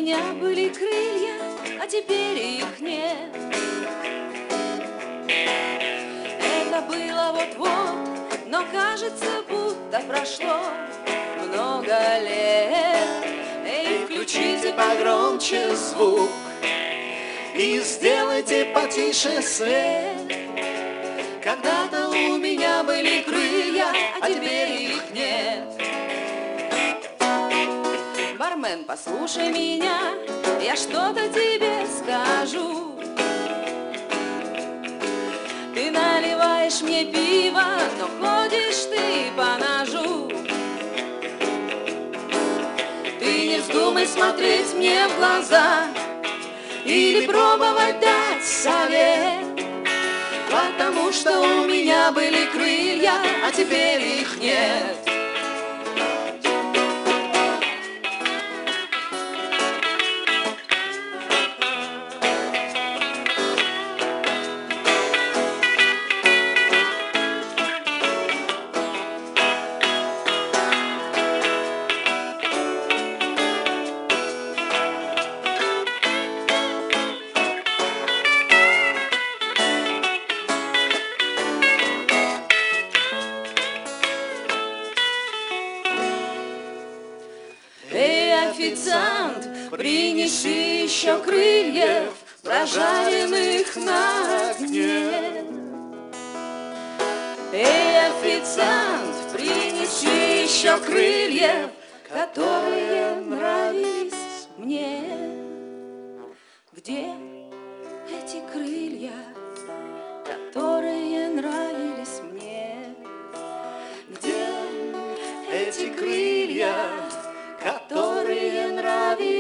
меня были крылья, а теперь их нет. Это было вот-вот, но кажется, будто прошло много лет. Эй, включите погромче звук и сделайте потише свет. Когда-то у меня были крылья, а теперь их нет. Бармен, послушай меня, я что-то тебе скажу. Ты наливаешь мне пиво, но ходишь ты по ножу. Ты не вздумай смотреть мне в глаза или пробовать дать совет, потому что у меня были крылья, а теперь их нет. Официант, принеси еще крыльев, прожаренных на огне. Эй, официант, принеси еще крыльев, которые нравились мне. Где эти крылья, которые нравились мне? Где эти крылья, которые нравились